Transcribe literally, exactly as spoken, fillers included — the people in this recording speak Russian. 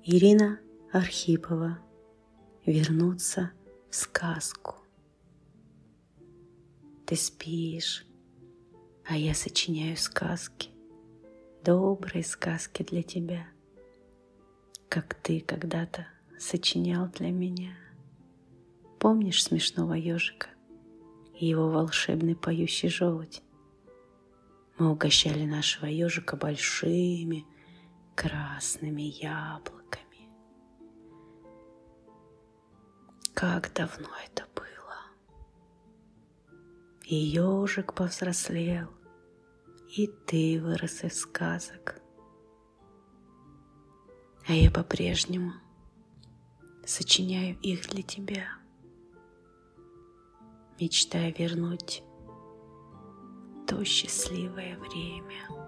Ирина Архипова. Вернуться в сказку. Ты спишь, а я сочиняю сказки, добрые сказки для тебя, как ты когда-то сочинял для меня. Помнишь смешного ежика и его волшебный поющий желудь? Мы угощали нашего ежика большими красными яблоками. Как давно это было! И ежик повзрослел, и ты вырос из сказок. А я по-прежнему сочиняю их для тебя, мечтая вернуть то счастливое время.